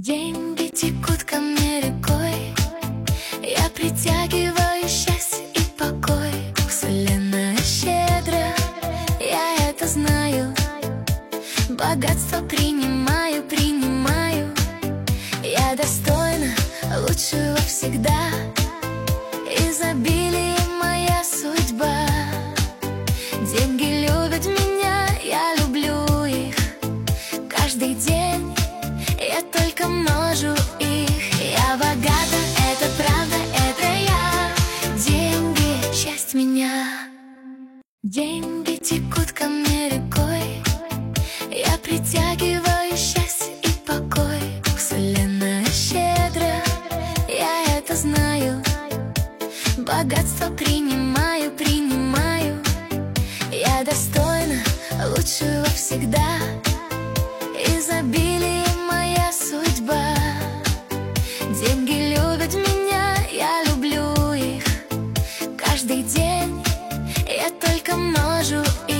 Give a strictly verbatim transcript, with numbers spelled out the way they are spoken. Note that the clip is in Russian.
Деньги текут ко мне рекой, я притягиваю счастье и покой. Вселенная щедра, я это знаю. Богатство принимаю, принимаю. Я достойна лучшего всегда. Изобилие моя судьба. Деньги любят меня, я люблю их. Каждый день я только множу их. Я богата, это правда, это я. Деньги, счастье меня. Деньги текут ко мне рекой, я притягиваю счастье и покой. Вселенная щедра, я это знаю. Богатство принимаю, принимаю. Я достойна лучшего всегда. Изобилие моя судьба. Деньги любят меня, я люблю их. Каждый день я только множу